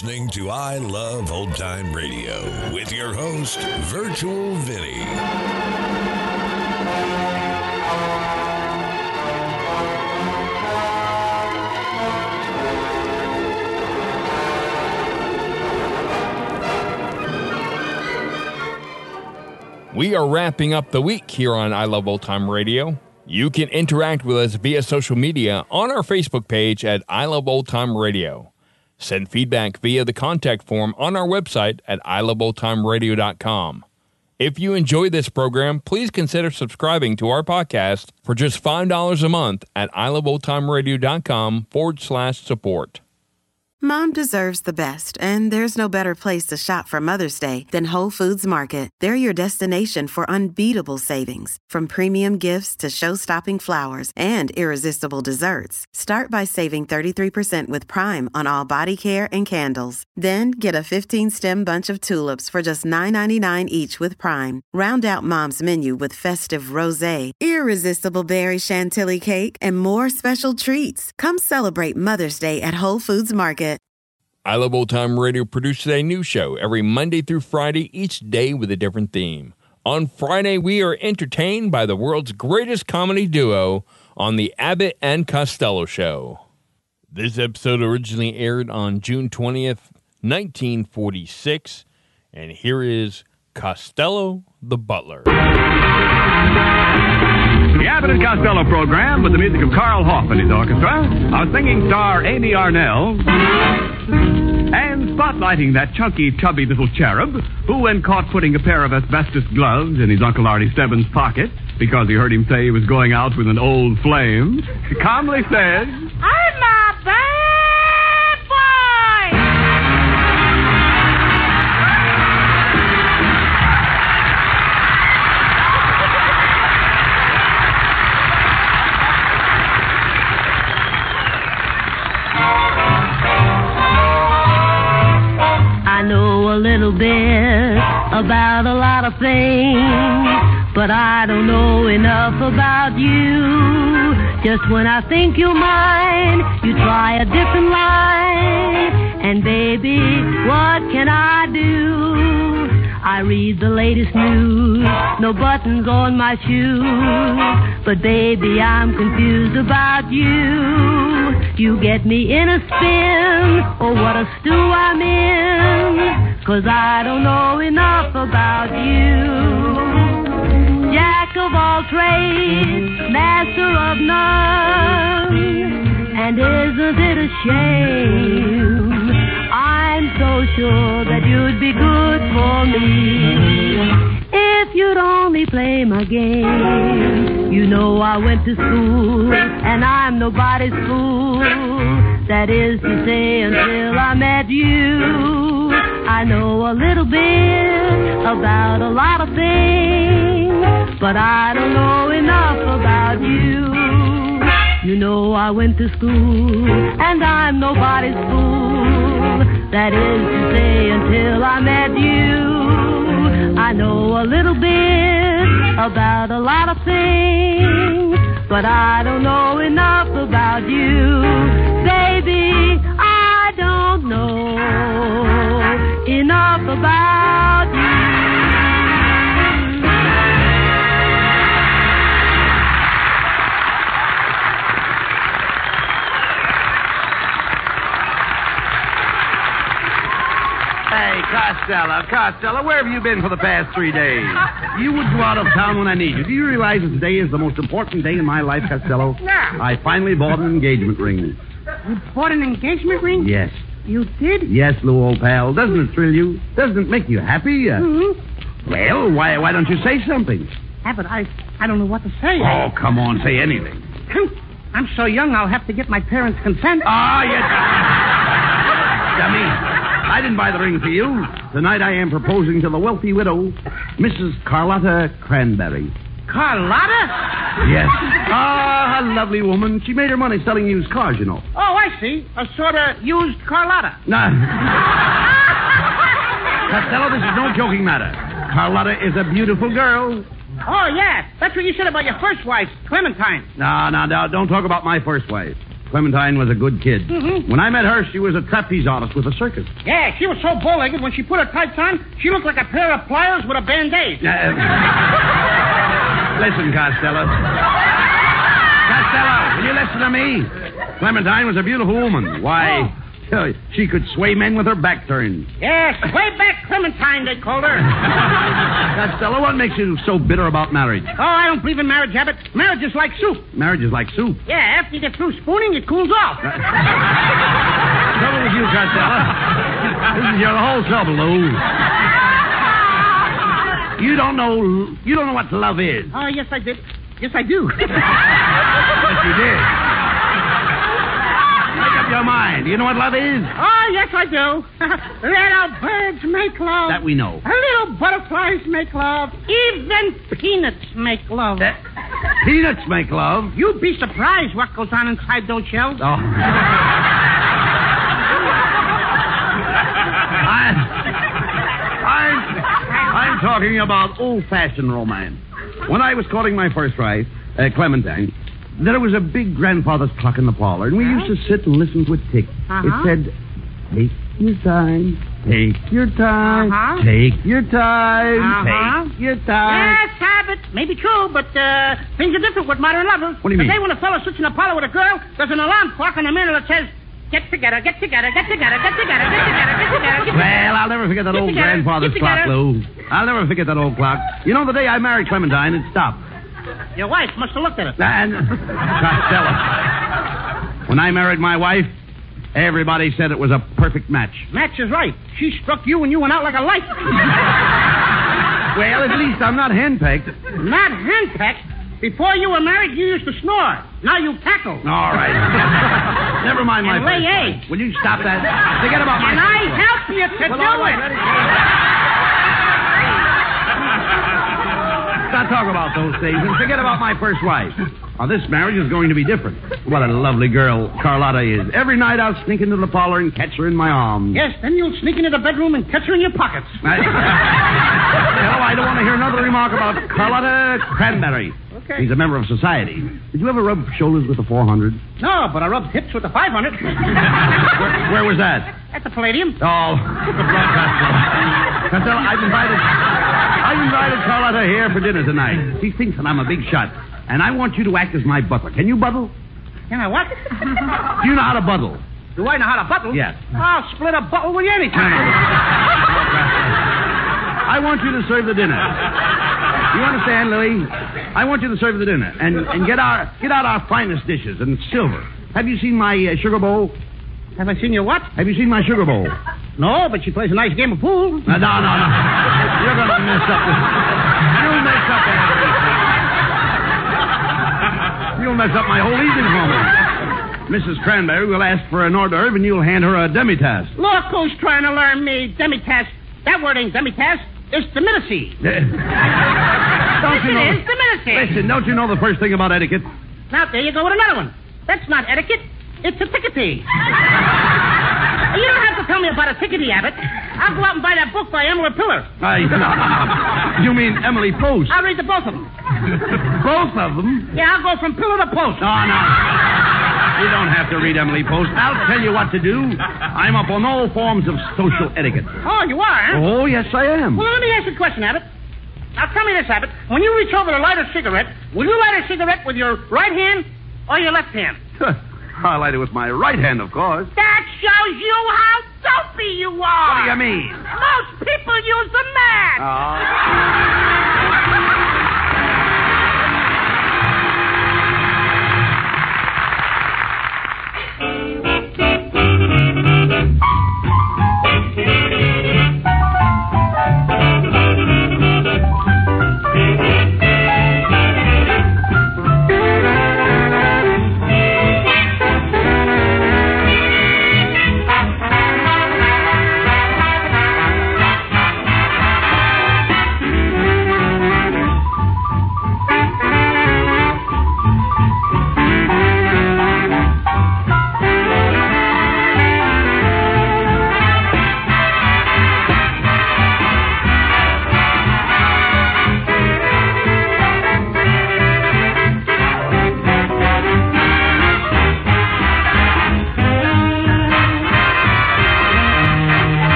listening to I Love Old Time Radio with your host, Virtual Vinny. We are wrapping up the week here on I Love Old Time Radio. You can interact with us via social media on our Facebook page at I Love Old Time Radio. Send feedback via the contact form on our website at iloveoldtimeradio.com. If you enjoy this program, please consider subscribing to our podcast for just $5 a month at iloveoldtimeradio.com/support. Mom deserves the best, and there's no better place to shop for Mother's Day than Whole Foods Market. They're your destination for unbeatable savings, from premium gifts to show-stopping flowers and irresistible desserts. Start by saving 33% with Prime on all body care and candles. Then get a 15-stem bunch of tulips for just $9.99 each with Prime. Round out Mom's menu with festive rosé, irresistible berry chantilly cake, and more special treats. Come celebrate Mother's Day at Whole Foods Market. I Love Old Time Radio produces a new show every Monday through Friday, each day with a different theme. On Friday, we are entertained by the world's greatest comedy duo on the Abbott and Costello Show. This episode originally aired on June 20th, 1946, and here is Costello the Butler. The Abbott and Costello program with the music of Carl Hoff and his orchestra, our singing star Amy Arnell, and spotlighting that chunky, chubby little cherub who, when caught putting a pair of asbestos gloves in his Uncle Artie Stebbins' pocket because he heard him say he was going out with an old flame, calmly said, I'm a bad boy! I know a little bit about a lot of things, but I don't know enough about you. Just when I think you're mine, you try a different line. And baby, what can I do? I read the latest news, no buttons on my shoes. But baby, I'm confused about you. You get me in a spin, oh what a stew I'm in. 'Cause I don't know enough about you. Jack of all trades, master of none. And isn't it a shame? I'm so sure that you'd be good for me if you'd only play my game. You know I went to school, and I'm nobody's fool. That is to say, until I met you. I know a little bit about a lot of things, but I don't know enough about you. You know I went to school, and I'm nobody's fool. That is to say, until I met you. I know a little bit about a lot of things, but I don't know enough about you. Baby, I don't know enough about you. Hey, Costello, where have you been for the past 3 days? You would go out of town when I need you. Do you realize that today is the most important day in my life, Costello? Yeah. I finally bought an engagement ring. You bought an engagement ring? Yes. You did? Yes, Lou, old pal. Doesn't it thrill you? Doesn't it make you happy? Mm-hmm. Well, why don't you say something? Yeah, but I don't know what to say. Oh, come on, say anything. I'm so young, I'll have to get my parents' consent. Ah, yes. Dummy. I didn't buy the ring for you. Tonight I am proposing to the wealthy widow, Mrs. Carlotta Cranberry. Carlotta? Yes. Ah, a lovely woman. She made her money selling used cars, you know. Oh, I see. A sort of used Carlotta. Nah. Costello, this is no joking matter. Carlotta is a beautiful girl. Oh, yeah. That's what you said about your first wife, Clementine. No, don't talk about my first wife. Clementine was a good kid. Mm-hmm. When I met her, she was a trapeze artist with a circus. Yeah, she was so bow-legged when she put her tights on, she looked like a pair of pliers with a Band-Aid. Listen, Costello. Costello, will you listen to me? Clementine was a beautiful woman. Why, she could sway men with her back turned. Yes, way back Clementine, they called her. Costello, what makes you so bitter about marriage? Oh, I don't believe in marriage, Abbott. Marriage is like soup. Marriage is like soup. Yeah, after you get through spooning, it cools off. Trouble with you, Costello. This is your whole trouble, Lou. You don't know what love is. Oh, yes, I did. Yes, I do. Yes, you did. Make up your mind. Do you know what love is? Oh, yes, I do. Little birds make love. That we know. Little butterflies make love. Even peanuts make love. Peanuts make love. You'd be surprised what goes on inside those shells. Oh. I'm talking about old-fashioned romance. When I was courting my first wife, Clementine, there was a big grandfather's clock in the parlor, and we used to sit and listen to it tick. It said, "Take your time, take your time, take your time, take your time." Yes, Abbott, maybe true, but things are different with modern lovers. What do you mean? Today, when a fellow sits in a parlor with a girl, there's an alarm clock on the mirror that says, "Get together, get together, get together, get together, get together, get together, get together." Well, I'll never forget that old grandfather's clock, Lou. I'll never forget that old clock. You know, the day I married Clementine, it stopped. Your wife must have looked at it. And Costello. When I married my wife, everybody said it was a perfect match. Match is right. She struck you and you went out like a light. Well, at least I'm not henpecked. Not henpecked? Before you were married, you used to snore. Now you cackle. All right. Never mind my And lay first eggs. wife. Will you stop that? Forget about my And first I wife. help you to Well, do all right, it. let it Stop talking about those things and forget about my first wife. Now, this marriage is going to be different. What a lovely girl Carlotta is. Every night I'll sneak into the parlor and catch her in my arms. Yes, then you'll sneak into the bedroom and catch her in your pockets. I don't want to hear another remark about Carlotta Cranberry. Okay. He's a member of society. Did you ever rub shoulders with the 400? No, but I rubbed hips with the 500. Where was that? At the Palladium. Oh, Costello, I've invited Carlotta here for dinner tonight. She thinks that I'm a big shot, and I want you to act as my butler. Can you buttle? Can I what? Do you know how to buttle? Do I know how to buttle? Yes. I'll split a buttle with you anytime. I want you to serve the dinner. You understand, Louis? I want you to serve the dinner and get out our finest dishes and silver. Have you seen my sugar bowl? Have I seen your what? Have you seen my sugar bowl? No, but she plays a nice game of pool. No. You're going to mess up this. You'll mess up everything. You'll mess up my whole evening for me. Mrs. Cranberry will ask for an hors d'oeuvre, and you'll hand her a demi-tasse. Look who's trying to learn me demi-tasse. That word ain't demi-tasse. It's diminucy. Listen, don't you know the first thing about etiquette? Now, there you go with another one. That's not etiquette. It's a tickety. You don't have to tell me about a tickety, Abbott. I'll go out and buy that book by Emily Pillar. You mean Emily Post? I'll read the both of them. Both of them? Yeah, I'll go from pillar to post. No. You don't have to read Emily Post. I'll tell you what to do. I'm up on all forms of social etiquette. Oh, you are, huh? Oh, yes, I am. Well, let me ask you a question, Abbott. Now, tell me this, Abbott. When you reach over to light a cigarette, will you light a cigarette with your right hand or your left hand? I'll light it with my right hand, of course. That shows you how dopey you are. What do you mean? Most people use the match.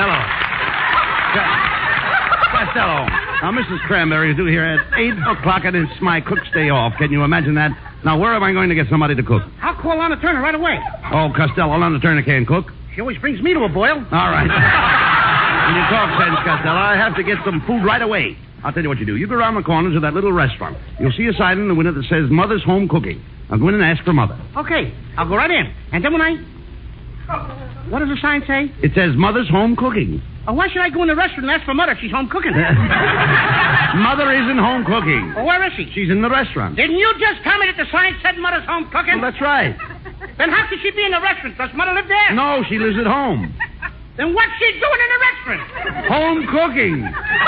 Costello. Now, Mrs. Cranberry is due here at 8 o'clock, and it's my cook's day off. Can you imagine that? Now, where am I going to get somebody to cook? I'll call Lana Turner right away. Oh, Costello, Lana Turner can't cook. She always brings me to a boil. All right. When you talk sense, Costello, I have to get some food right away. I'll tell you what you do. You go around the corner to that little restaurant. You'll see a sign in the window that says Mother's Home Cooking. Now, go in and ask for Mother. Okay, I'll go right in. And then when I... What does the sign say? It says Mother's Home Cooking. Oh, why should I go in the restaurant and ask for Mother if she's home cooking? Mother isn't home cooking. Well, where is she? She's in the restaurant. Didn't you just tell me that the sign said Mother's home cooking? Well, that's right. Then how could she be in the restaurant? Does Mother live there? No, she lives at home. Then what's she doing in the restaurant? Home cooking.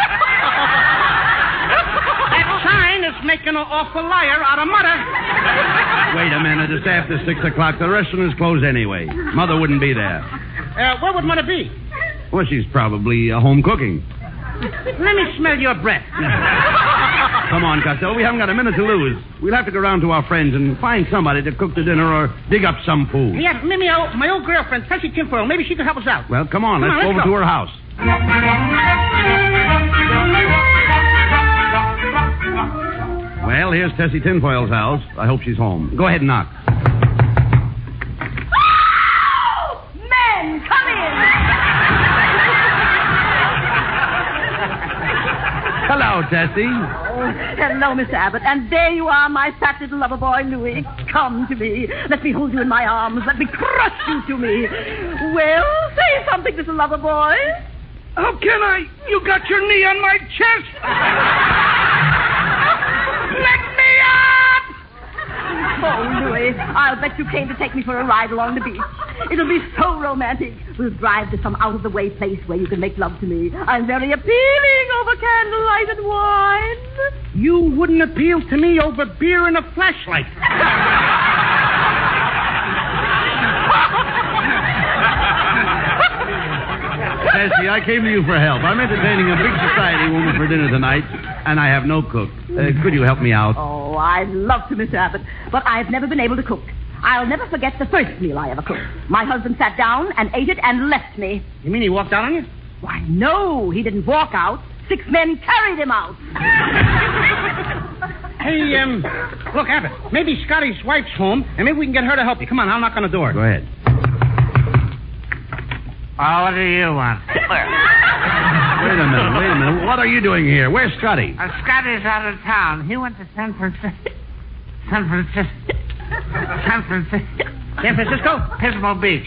That sign is making an awful liar out of Mother. Wait a minute. It's after 6 o'clock. The restaurant is closed anyway. Mother wouldn't be there. Where would Mother be? Well, she's probably home cooking. Let me smell your breath. Come on, Costello. We haven't got a minute to lose. We'll have to go round to our friends and find somebody to cook the dinner or dig up some food. Yeah, maybe my old girlfriend, Tessie Tinfoil. Maybe she could help us out. Well, come on. Let's go over to her house. Well, here's Tessie Tinfoil's house. I hope she's home. Go ahead and knock. Men, come in! Hello, Tessie. Oh, hello, Mr. Abbott. And there you are, my fat little lover boy, Louis. Come to me. Let me hold you in my arms. Let me crush you to me. Well, say something, little lover boy. How can I? You got your knee on my chest. Let me up! Oh, Louis, I'll bet you came to take me for a ride along the beach. It'll be so romantic. We'll drive to some out-of-the-way place where you can make love to me. I'm very appealing over candlelight and wine. You wouldn't appeal to me over beer and a flashlight. Tessie, I came to you for help. I'm entertaining a big society woman for dinner tonight, and I have no cook. Could you help me out? Oh, I'd love to, Mr. Abbott, but I've never been able to cook. I'll never forget the first meal I ever cooked. My husband sat down and ate it and left me. You mean he walked out on you? Why, no, he didn't walk out. 6 men carried him out. Hey, look, Abbott, maybe Scotty's wife's home, and maybe we can get her to help you. Come on, I'll knock on the door. Go ahead. Oh, what do you want? Wait a minute. What are you doing here? Where's Scotty? Scotty's out of town. He went to San Francisco. Pismo Beach.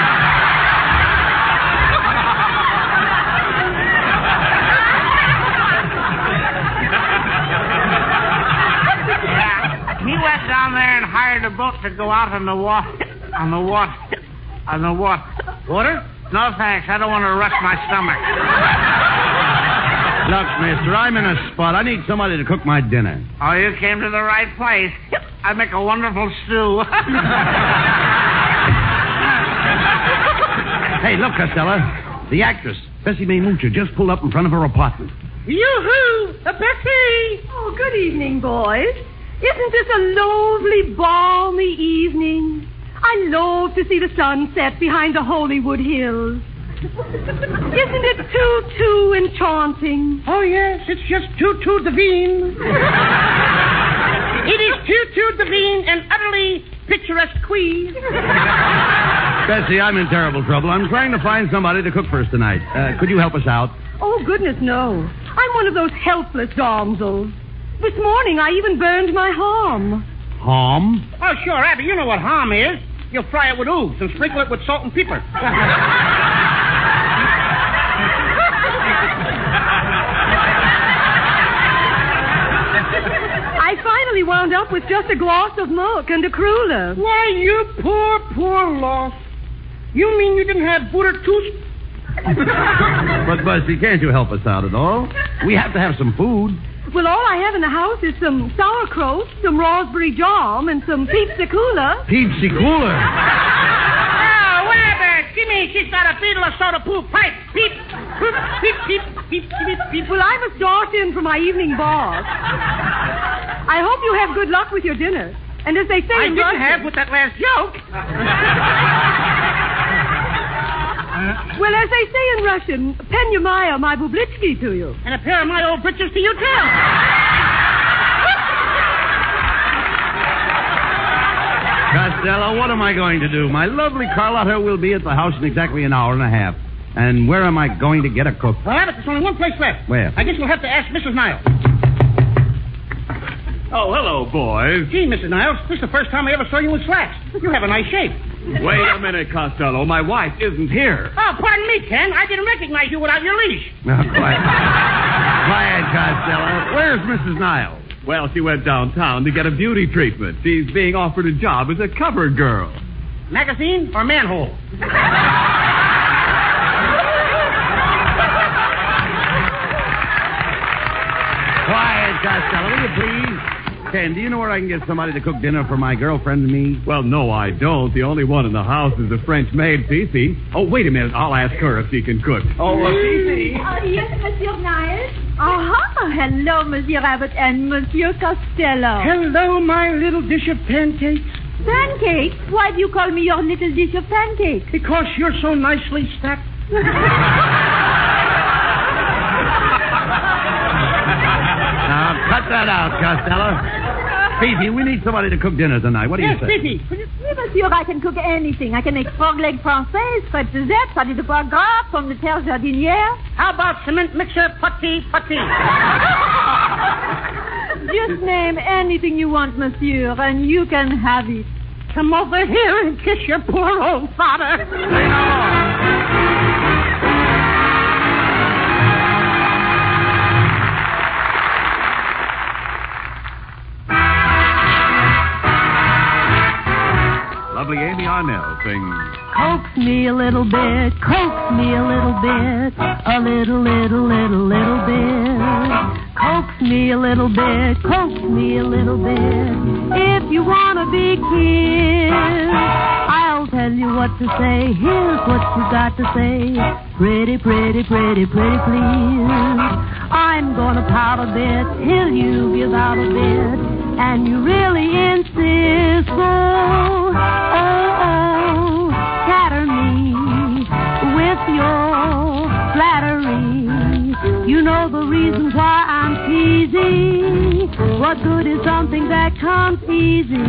He went down there and hired a boat to go out on the water. Water? No, thanks. I don't want to rust my stomach. Look, mister, I'm in a spot. I need somebody to cook my dinner. Oh, you came to the right place. I make a wonderful stew. Hey, look, Costello. The actress, Bessie Mae Moocher, just pulled up in front of her apartment. Yoo-hoo! Bessie! Oh, good evening, boys. Isn't this a lovely, balmy evening? I love to see the sun set behind the Hollywood Hills. Isn't it too enchanting? Oh, yes, it's just too divine. It is too divine and utterly picturesque. Bessie, I'm in terrible trouble. I'm trying to find somebody to cook for us tonight. Could you help us out? Oh, goodness, no. I'm one of those helpless damsels. This morning, I even burned my ham. Ham? Oh, sure, Abby, you know what ham is. You'll fry it with ooze and sprinkle it with salt and pepper. I finally wound up with just a glass of milk and a cruller. Why, you poor lost. You mean you didn't have butter tooth? But, Bessie, can't you help us out at all? We have to have some food. Well, all I have in the house is some sauerkraut, some raspberry jam, and some pizza cooler. Pizza cooler? Oh, whatever. Gimme, she's got a beetle of soda poo pipe. Peep, peep, peep, peep, peep, peep, peep. Well, I must dart in for my evening bath. I hope you have good luck with your dinner. And as they say I in didn't Russia... have with that last joke. Well, as they say in Russian, Penyamaya my bublitsky to you. And a pair of my old britches to you, too. Costello, what am I going to do? My lovely Carlotta will be at the house in exactly an hour and a half. And where am I going to get a cook? Well, Abbott, there's only one place left. Where? I guess we'll have to ask Mrs. Niles. Oh, hello, boys. Gee, Mrs. Niles, this is the first time I ever saw you in slacks. You have a nice shape. Wait a minute, Costello. My wife isn't here. Oh, pardon me, Ken. I didn't recognize you without your leash. Now, quiet. Quiet, Costello. Where's Mrs. Niles? Well, she went downtown to get a beauty treatment. She's being offered a job as a cover girl. Magazine or manhole? Quiet, Costello, will you please? Ken, do you know where I can get somebody to cook dinner for my girlfriend and me? Well, no, I don't. The only one in the house is the French maid, Fifi. Oh, wait a minute. I'll ask her if she can cook. Oh, Fifi. Yes, Monsieur Niles. Hello, Monsieur Abbott and Monsieur Costello. Hello, my little dish of pancakes. Pancakes? Why do you call me your little dish of pancakes? Because you're so nicely stacked. Now, cut that out, Costello. Fifi, we need somebody to cook dinner tonight. What do you say? Fifi. Oui, monsieur, I can cook anything. I can make frog leg française, frites de zette, salade de foie gras, pommes de terre jardinière. How about cement mixer, putty? Just name anything you want, monsieur, and you can have it. Come over here and kiss your poor old father. Lovely Amy Arnell sings... Coax me a little bit, coax me a little bit, a little bit. Coax me a little bit, coax me a little bit. If you want to be kissed, I'll tell you what to say. Here's what you got to say. Pretty, please. I'm gonna pout a bit till you give out a bit, and you really insist. Scatter me with your flattery. You know the reason why I'm teasing. What good is something that comes easy?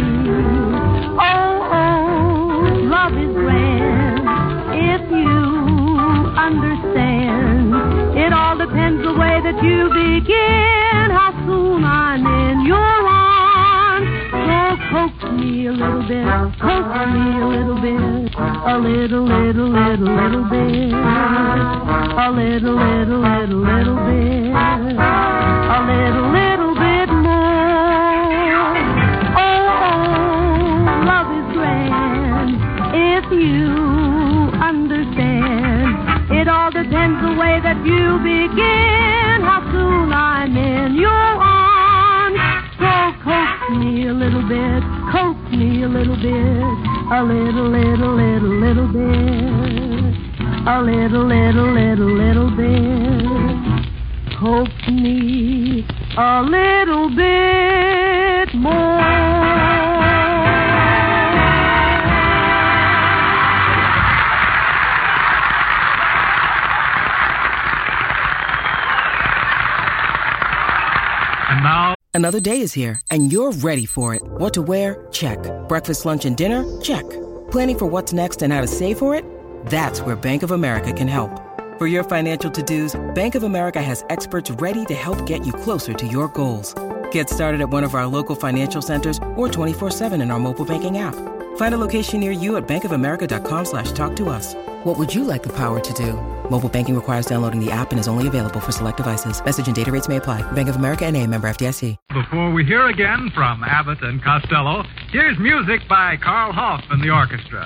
Love is grand if you understand. It all depends the way that you begin, how soon I'm in your arms. So coax me a little bit, coax me a little bit, a little bit, a little bit, a little bit, a little bit more. Love is grand if you understand. It all depends the way that you begin, how soon I'm in your arms. So coax me a little bit, coax me a little bit, a little bit, a little bit. Coax me a little bit more. And now... Another day is here, and you're ready for it. What to wear? Check. Breakfast, lunch, and dinner? Check. Planning for what's next and how to save for it? That's where Bank of America can help. For your financial to-dos, Bank of America has experts ready to help get you closer to your goals. Get started at one of our local financial centers or 24/7 in our mobile banking app. Find a location near you at bankofamerica.com/talktous. What would you like the power to do? Mobile banking requires downloading the app and is only available for select devices. Message and data rates may apply. Bank of America N.A., member FDIC. Before we hear again from Abbott and Costello, here's music by Carl Hoff and the orchestra.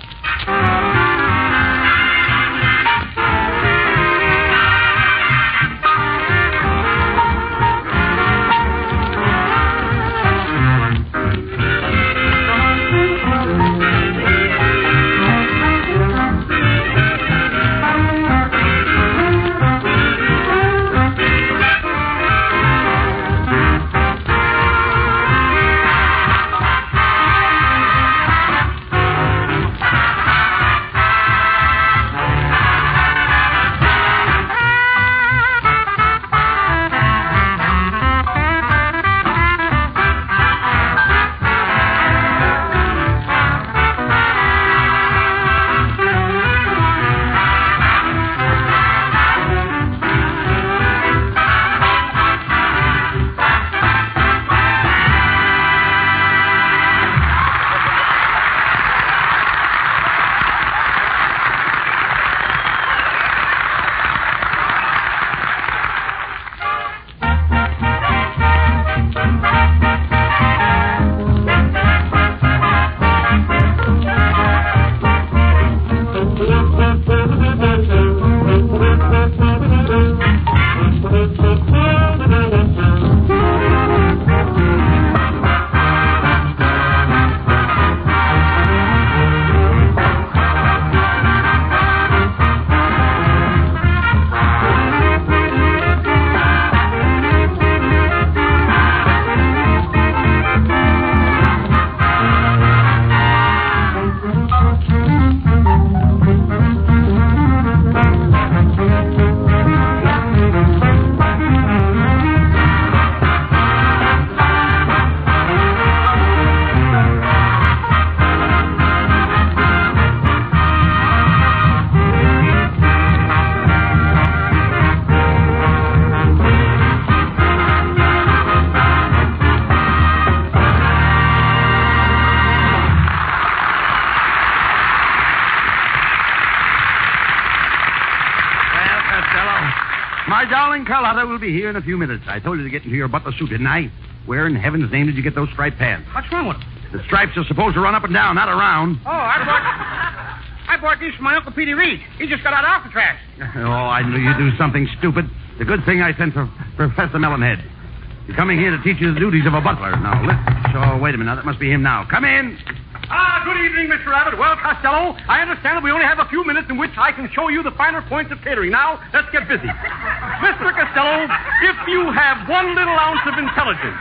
My darling Carlotta will be here in a few minutes. I told you to get into your butler suit, didn't I? Where in heaven's name did you get those striped pants? What's wrong with them? The stripes are supposed to run up and down, not around. Oh, I bought these from my Uncle Petey Reed. He just got out of Alcatraz. Oh, I knew you'd do something stupid. The good thing I sent for Professor Melonhead. You're coming here to teach you the duties of a butler. Now, wait a minute. That must be him now. Come in. Good evening, Mr. Abbott. Well, Costello, I understand that we only have a few minutes in which I can show you the finer points of catering. Now, let's get busy. Mr. Costello, if you have 1 little ounce of intelligence,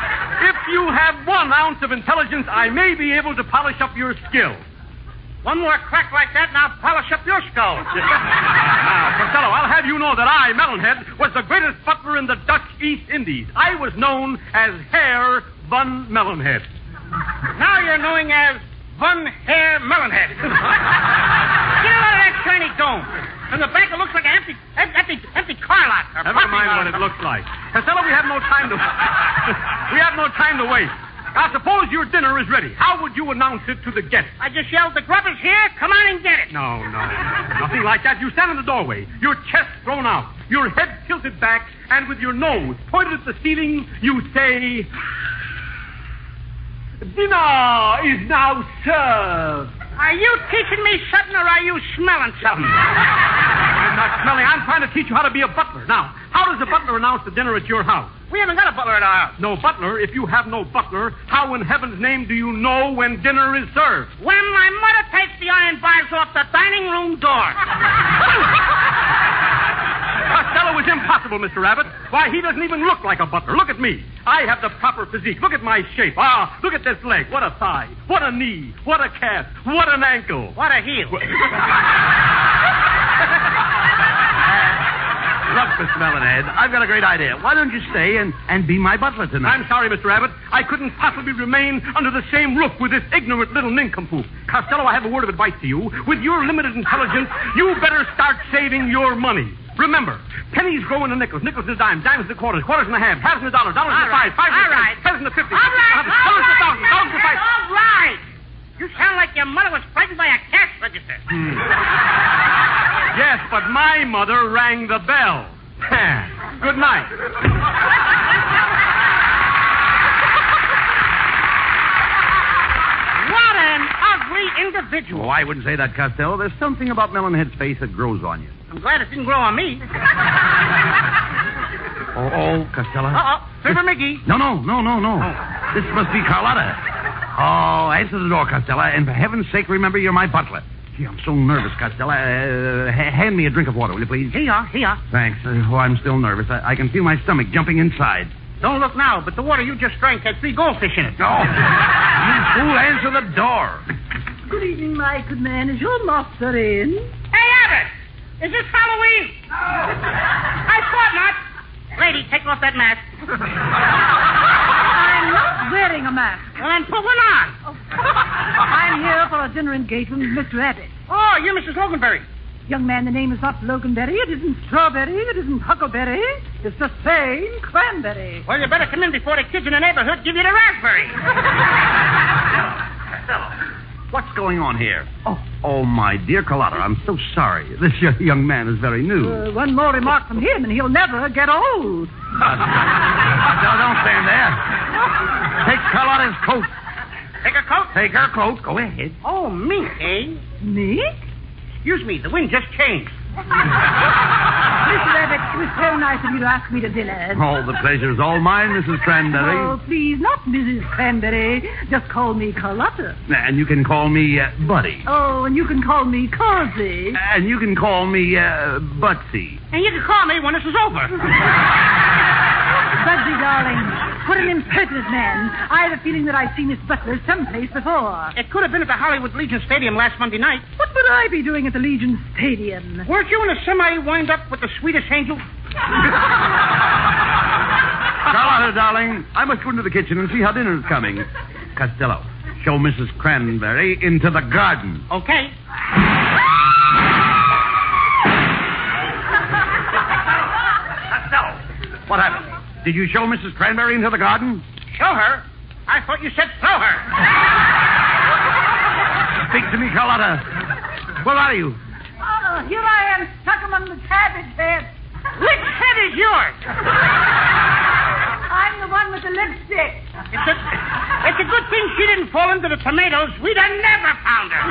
I may be able to polish up your skill. One more crack like that, and I'll polish up your skull. Now, Costello, I'll have you know that I, Melonhead, was the greatest butler in the Dutch East Indies. I was known as Herr von Melonhead. Now you're known as Von Herr Melonhead. Get out of that shiny dome. From the back, it looks like an empty car lot. Never mind what it looks like. Costello, we have no time to waste. Now, suppose your dinner is ready. How would you announce it to the guests? I just yelled, the grub is here. Come on and get it. No. Nothing like that. You stand in the doorway, your chest thrown out, your head tilted back, and with your nose pointed at the ceiling, you say, dinner is now served. Are you teaching me something, or are you smelling something? I'm not smelling. I'm trying to teach you how to be a butler. Now, how does a butler announce the dinner at your house? We haven't got a butler at our house. No butler? If you have no butler, how in heaven's name do you know when dinner is served? When my mother takes the iron bars off the dining room door. Costello is impossible, Mr. Abbott. Why, he doesn't even look like a butler. Look at me. I have the proper physique. Look at my shape. Look at this leg. What a thigh. What a knee. What a calf. What an ankle. What a heel. Look, Mr. Melonhead, I've got a great idea. Why don't you stay and be my butler tonight? I'm sorry, Mr. Abbott. I couldn't possibly remain under the same roof with this ignorant little nincompoop. Costello, I have a word of advice to you. With your limited intelligence, you better start saving your money. Remember, pennies grow into nickels, nickels into dimes, dimes into quarters, quarters into halves, halves into dollars, dollars into fives, fives into tens, tens into 50s, dollars into thousands, thousands into fives. All right. You sound like your mother was frightened by a cash register. Yes, but my mother rang the bell. Good night. What an ugly individual. Oh, I wouldn't say that, Costello. There's something about Melonhead's face that grows on you. I'm glad it didn't grow on me. Costello. Fibber McGee. No. This must be Carlotta. Oh, answer the door, Costello, and for heaven's sake, remember you're my butler. Gee, I'm so nervous, Costello. Hand me a drink of water, will you, please? Here you are. Thanks. I'm still nervous. I can feel my stomach jumping inside. Don't look now, but the water you just drank had 3 goldfish in it. Oh, you fool, answer the door. Good evening, my good man. Is your master in? Hey, Abbott! Is this Halloween? No. I thought not. Lady, take off that mask. I'm not wearing a mask. Well, then put one on. Oh. I'm here for a dinner engagement with Mr. Abbott. Oh, you're Mrs. Loganberry. Young man, the name is not Loganberry. It isn't Strawberry. It isn't Huckleberry. It's the same Cranberry. Well, you better come in before the kids in the neighborhood give you the raspberry. What's going on here? Oh, my dear Carlotta, I'm so sorry. This young man is very new. One more remark from him, and he'll never get old. Don't stand there. Take Carlotta's coat. Take her coat? Take her coat. Go ahead. Oh, me, eh? Me? Excuse me, the wind just changed. Mr. Abbott, it was so nice of you to ask me to dinner. Oh, the pleasure's all mine, Mrs. Cranberry. Oh, please, not Mrs. Cranberry. Just call me Carlotta. And you can call me Buddy. Oh, and you can call me Causey. And you can call me Butsy. And you can call me when this is over. Budsy, darling, what an impertinent man. I have a feeling that I've seen this butler someplace before. It could have been at the Hollywood Legion Stadium last Monday night. What would I be doing at the Legion Stadium? Weren't you in a semi wind-up with the Swedish angel? Carlotta, darling, I must go into the kitchen and see how dinner's coming. Costello, show Mrs. Cranberry into the garden. Okay. Costello, what happened? Did you show Mrs. Cranberry into the garden? Show her? I thought you said throw her. Speak to me, Carlotta. Where are you? Oh, here I am, stuck among the cabbage beds. Which head is yours. I'm the one with the lipstick. It's a good thing she didn't fall into the tomatoes. We'd have never found her.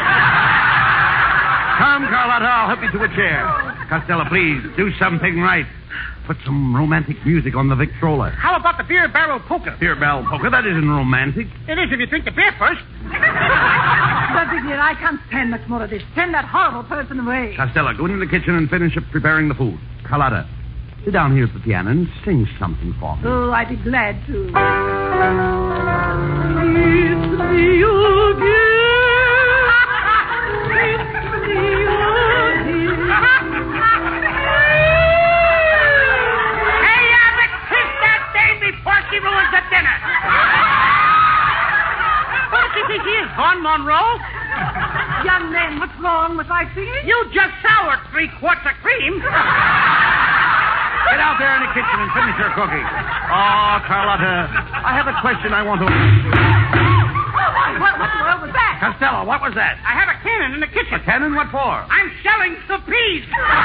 Come, Carlotta, I'll help you to a chair. Costello, please, do something right. Put some romantic music on the Victrola. How about the beer barrel polka? Beer barrel polka? That isn't romantic. It is if you drink the beer first. But, dear, I can't stand much more of this. Send that horrible person away. Costello, go into the kitchen and finish up preparing the food. Carlotta, sit down here at the piano and sing something for me. Oh, I'd be glad to. It's me again. She ruins the dinner. What does she think she is, Vaughn Monroe? Young man, what's wrong with my singing? You just soured 3 quarts of cream. Get out there in the kitchen and finish your cooking. Oh, Carlotta, I have a question I want to... What was that? Costello, what was that? I have a cannon in the kitchen. A cannon? What for? I'm shelling Surprise.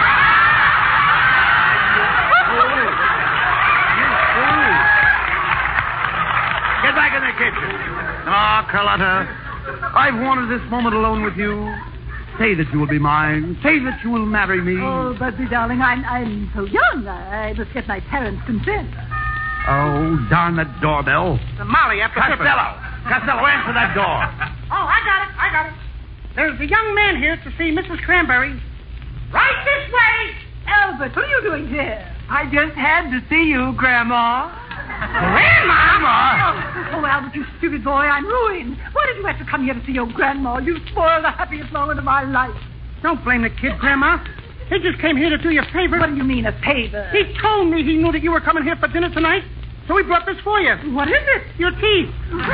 Get back in the kitchen. Oh, Carlotta, I've wanted this moment alone with you. Say that you will be mine. Say that you will marry me. Oh, Buddy, darling, I'm so young. I must get my parents' consent. Oh, darn that doorbell. Molly, after Costello, answer that door. Oh, I got it. There's a young man here to see Mrs. Cranberry. Right this way. Albert, what are you doing here? I just had to see you, Grandma. Grandma? Oh, Albert, you stupid boy, I'm ruined. Why did you have to come here to see your grandma? You spoiled the happiest moment of my life. Don't blame the kid, Grandma. He just came here to do you a favor. What do you mean, a favor? He told me he knew that you were coming here for dinner tonight, so he brought this for you. What is it? Your teeth.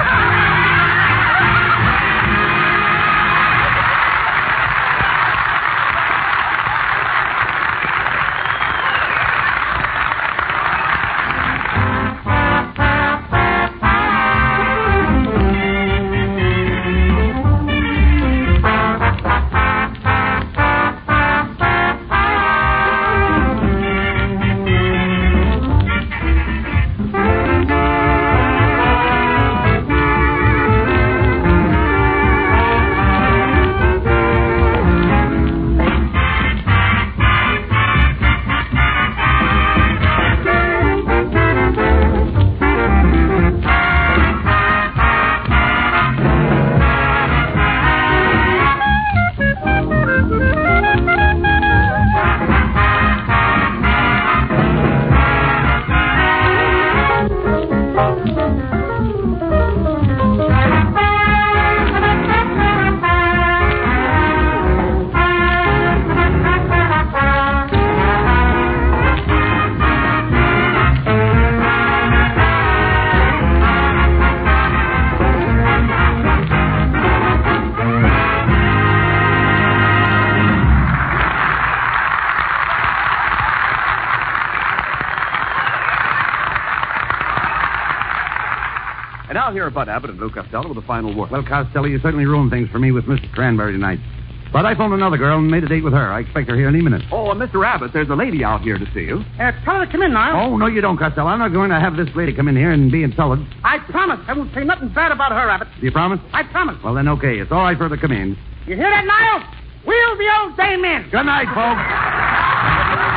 And now here are Bud Abbott and Lou Costello with a final word. Well, Costello, you certainly ruined things for me with Mrs. Cranberry tonight. But I phoned another girl and made a date with her. I expect her here any minute. Oh, Mr. Abbott, there's a lady out here to see you. Tell her to come in now. Oh, no, you don't, Costello. I'm not going to have this lady come in here and be insulted. I promise I won't say nothing bad about her, Abbott. Do you promise? I promise. Well, then, okay. It's all right for her to come in. You hear that, Niles? Wheel the old dame in. Good night, folks.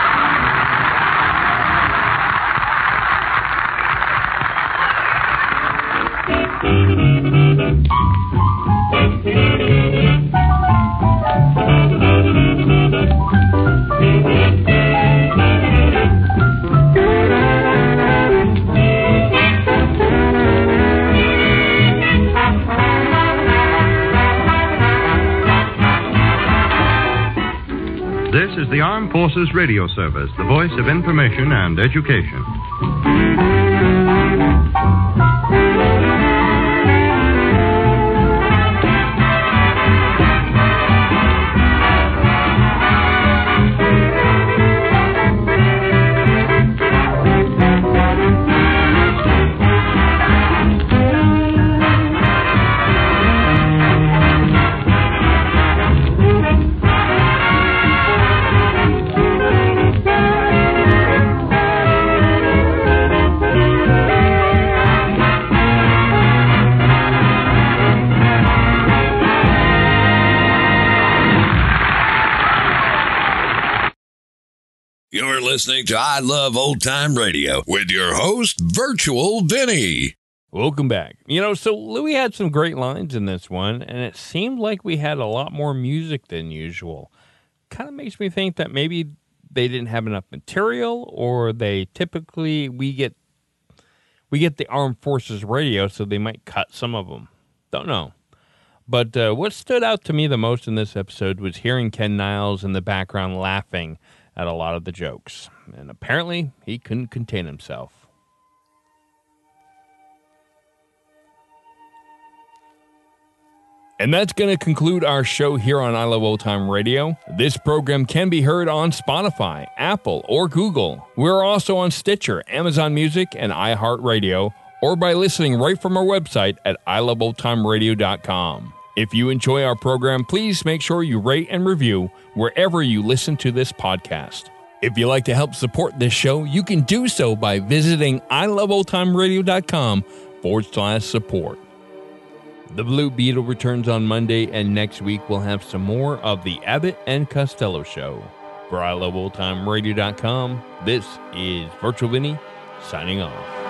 This is the Armed Forces Radio Service, the voice of information and education. listening to I Love Old Time Radio with your host, Virtual Vinny. Welcome back. So Louis had some great lines in this one, and it seemed like we had a lot more music than usual. Kind of makes me think that maybe they didn't have enough material, or we get the Armed Forces radio, so they might cut some of them. Don't know. But what stood out to me the most in this episode was hearing Ken Niles in the background laughing at a lot of the jokes. And apparently, he couldn't contain himself. And that's going to conclude our show here on I Love Old Time Radio. This program can be heard on Spotify, Apple, or Google. We're also on Stitcher, Amazon Music, and iHeartRadio, or by listening right from our website at iloveoldtimeradio.com. If you enjoy our program, please make sure you rate and review wherever you listen to this podcast. If you'd like to help support this show, you can do so by visiting iloveoldtimeradio.com/support. The Blue Beetle returns on Monday, and next week we'll have some more of the Abbott and Costello Show. For iloveoldtimeradio.com, this is Virtual Vinny signing off.